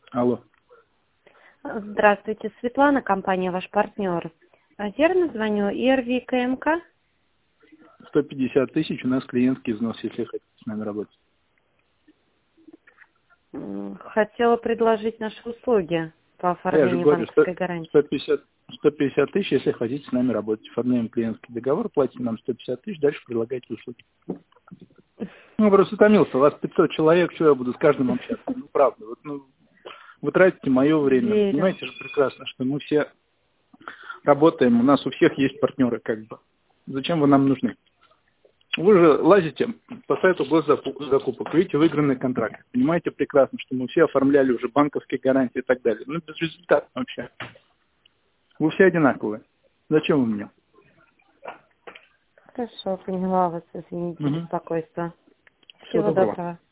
Алло. Здравствуйте, Светлана, компания «Ваш партнер». Верно звоню? ИРВ КМК? 150 тысяч у нас клиентский взнос, если хотите с нами работать. Хотела предложить наши услуги по Я же оформлению говорю, банковской гарантии. 150 тысяч, если хотите с нами работать. Оформляем клиентский договор, платите нам 150 тысяч, дальше предлагайте услуги. Ну, просто утомился, у вас 500 человек, что я буду с каждым общаться? Ну, правда, вот, вы тратите мое время. Верю. Понимаете же прекрасно, что мы все работаем, у нас у всех есть партнеры, как бы. Зачем вы нам нужны? Вы же лазите по сайту госзакупок, видите выигранный контракт. Понимаете прекрасно, что мы все оформляли уже банковские гарантии и так далее. Ну, без результата вообще. Вы все одинаковые. Зачем вы мне? Хорошо, поняла вас, извините, Угу. беспокойство. Всего Всего доброго. доброго.